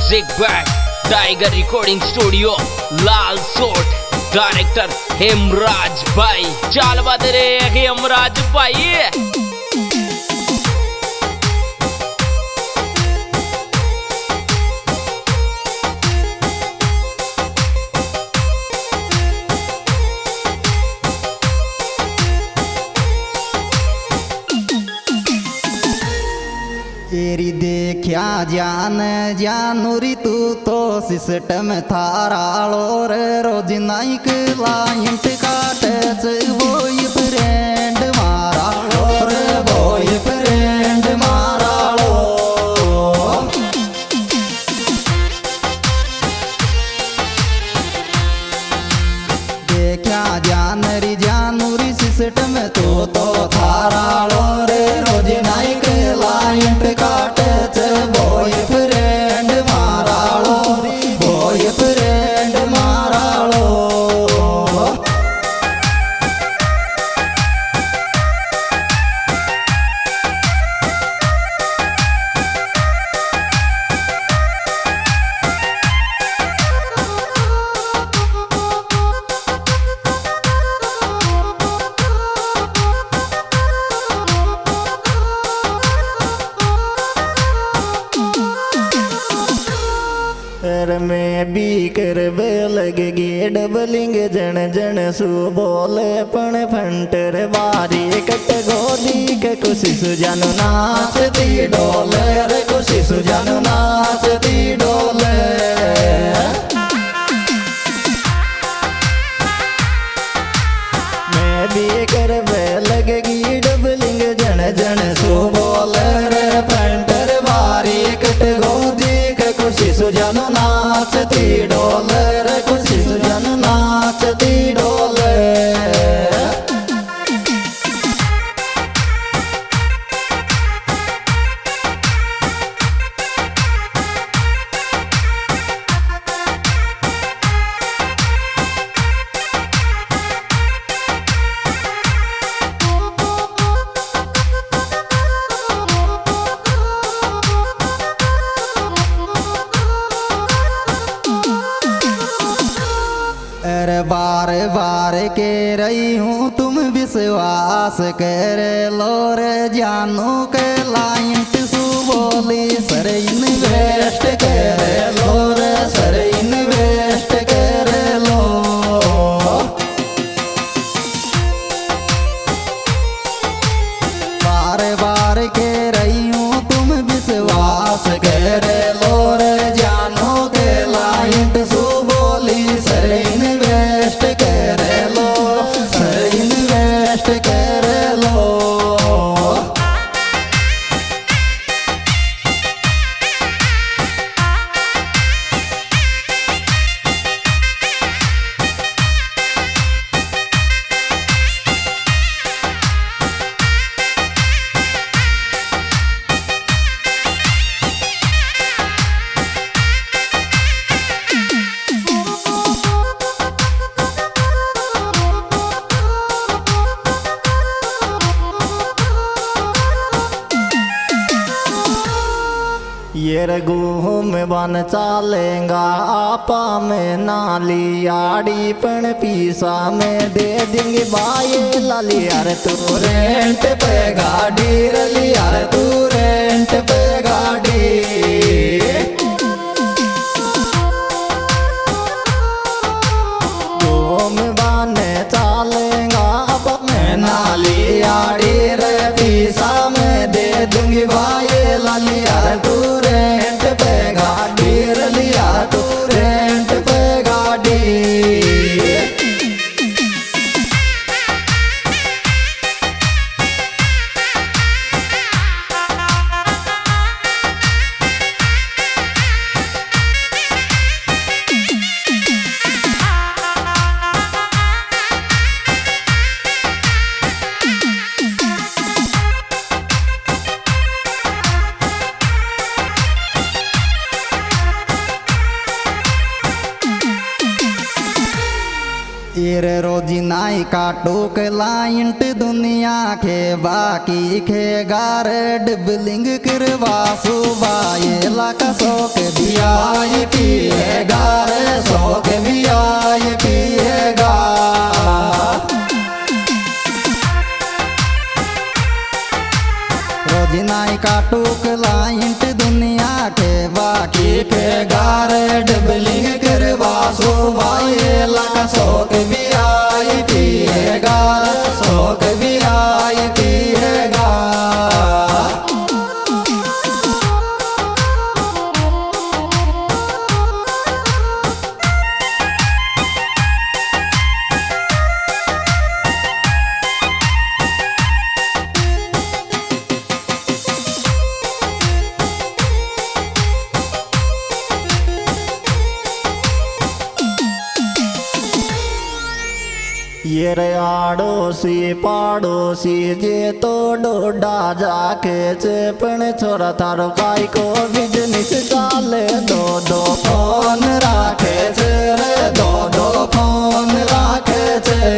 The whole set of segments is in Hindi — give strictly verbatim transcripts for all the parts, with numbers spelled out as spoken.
Music by tiger recording studio लाल सोट। डायरेक्टर हेमराज भाई। चाल बात रे हेमराज भाई। एरी देखा जान जानूरी तू तो सिस्टम थारालो रे रोज नाइक क्लाइंट काटे वोई फ्रेंड मारालो रे वोई फ्रेंड मारालो। देखा जान री जानूरी सिस्टम तू तो थारालो रे रोज नाइक क्लाइंट काटे बॉय फ्रेंड मारालो बॉय फ्रेंड मारालो। मैं भी करवे लगेगी डबलिंग जन जन सु बोले पण फंटर बारी कट गोदी के खुशी सुजानो नाचती डोले रे खुशी सुजानो नाचती डोले। मैं भी करवे लगेगी डबलिंग जन जन सु बोले रे फंटर बारी कट गोदी के खुशी सुजानो नाचती डोले रे खुशी सुजानो नाचती डोले। अरे बार बार के रही हूँ तुम विश्वास कर लो रे जानू के लाइंट सु बोली सर इन्वेस्ट कर लो रे सर इन्वेस्ट कर लो। बार बार के रही हूँ तुम विश्वास कर लो रे जानू के लाइंट सु बोली सर इन्वेस्ट कर लो सर इन्वेस्ट कर लो। ये रघु में बन चालेगा आपा में नाली आड़ी पण पीसा में दे देंगे बाये लाली यार तू रेंट पे गाड़ी रली यार तू रेंट पे गाड़ी। घूम बाने चालेगा आपा में नाली आड़ी रे पीसा में दे दूंगी बाये लाली यार तू रेंट पे गाड़ी रलिया तू रेंट पे गाड़ी। ये रे रोजी नाई काटो क्लाइंट दुनिया के बाकी के गार डबलिंग करवा सुबह ये लाका सोक दिया ये पिएगा रे सोक दिया ये पिएगा। रोजी नाई काटो क्लाइंट दुनिया के बाकी के गार डबलिंग करवा सुबह ये लाका सोक भी आई पिएगा सोक भी आई पिएगा। ये रे आड़ोसी पाड़ोसी जे तो डोडा जाके चेपन छोरा थारो काई को बिजनेस चाले दो दो फोन राखे छे रे दो दो फोन राखे छे।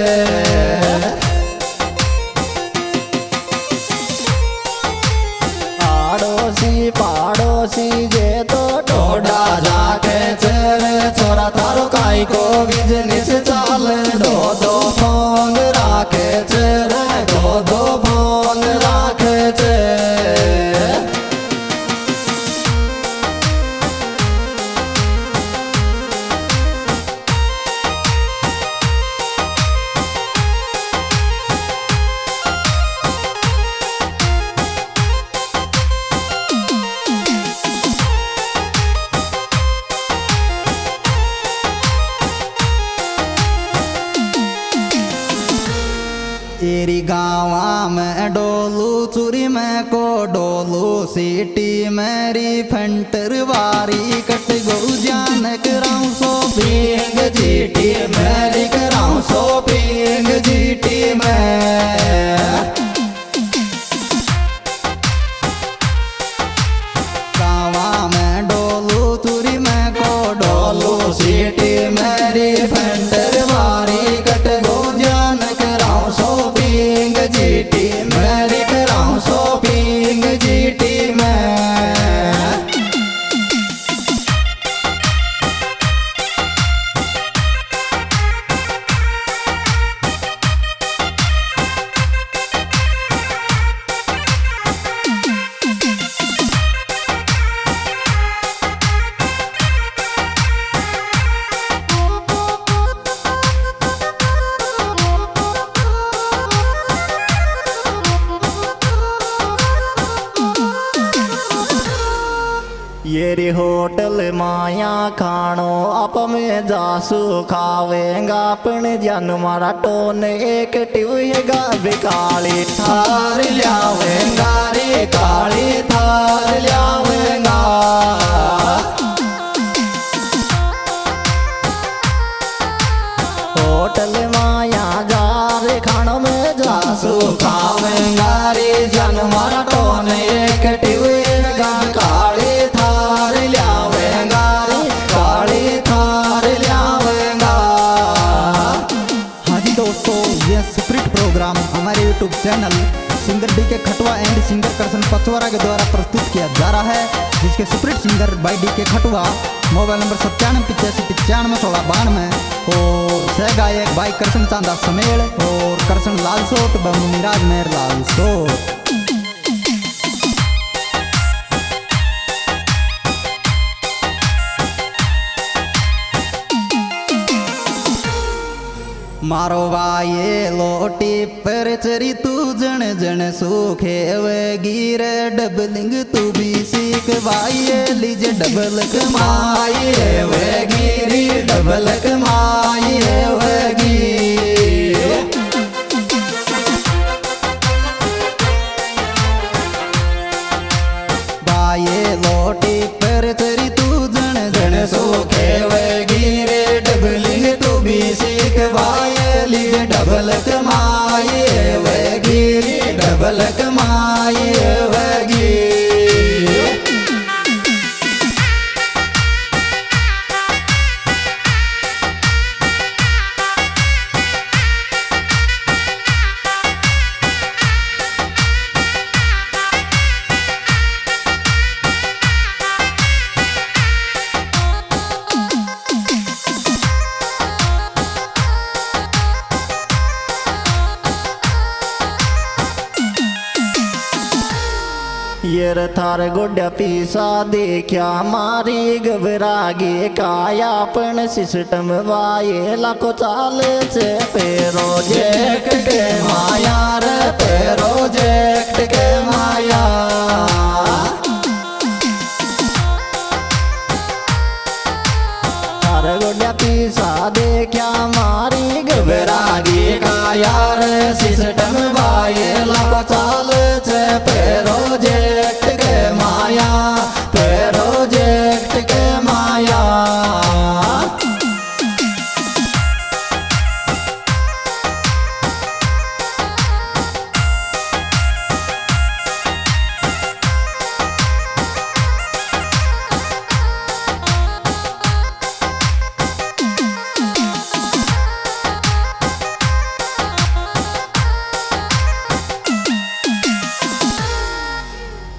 आड़ोसी पाड़ोसी जे तो डोडा जाके छे रे छोरा थारो काई को बिजनेस चाले दो दो फोन राखे छे रे दो दो फोन राखे छे। तेरी गाँवा में डोलू चूरी में को डोलू सिटी मेरी फंटर वारी कट गो जान कराऊं शॉपिंग जीटी मेरी कराऊं शॉपिंग जीटी में। गाँवा में डोलू चूरी में को डोलू सिटी मेरी फंटर वारी कट गो जान कराऊं शॉपिंग जीटी मेरी कराऊं शॉपिंग जीटी में। ये रे होटल माया खानो आप में जासू खावेंगा अपने जन मारा टोन एक टिवेगा बिकाली थार लियावेंगा रे काली थार लियावेंगा। होटल माया जा रे खानो में जासू खावेंगा रे जन मारा टोन एक टिवेगा काली थार लियावेंगा रे काली थार लियावेंगा। हाँ जी दोस्तों, ये स्प्रिट प्रोग्राम हमारे YouTube channel singer D K Khatwa and singer करसन पचवरा के द्वारा प्रस्तुत किया जा रहा है, जिसके spirit singer by D K Khatwa mobile number सत्तानवे पिचासी पचानवे सोलह बानवे और सह गायक भाई करसन चांदा समेल और करसन लाल सोट बम मिराज मेहर लाल सोट। मारो वाये लोटी पर चरी तू जन जन सूखे वे गिर डबलिंग तू भी सीख वाये लीजे डबल कमाई वे गिरी डबल कमाई वे गिरी। वाये लोटी पर चरी तू जन जन सूखे वे गिरे डबलिंग तू भी सीख वाये डबल कमाई वे गिरी डबल कमाई वे गिरी। ये रे थार गोड्या पीसा देखा मारी घबरा गे काया पण सिस्टम वाये लाखो चाल से पेरो जेक्ट के माया रे पेरो जेक्ट के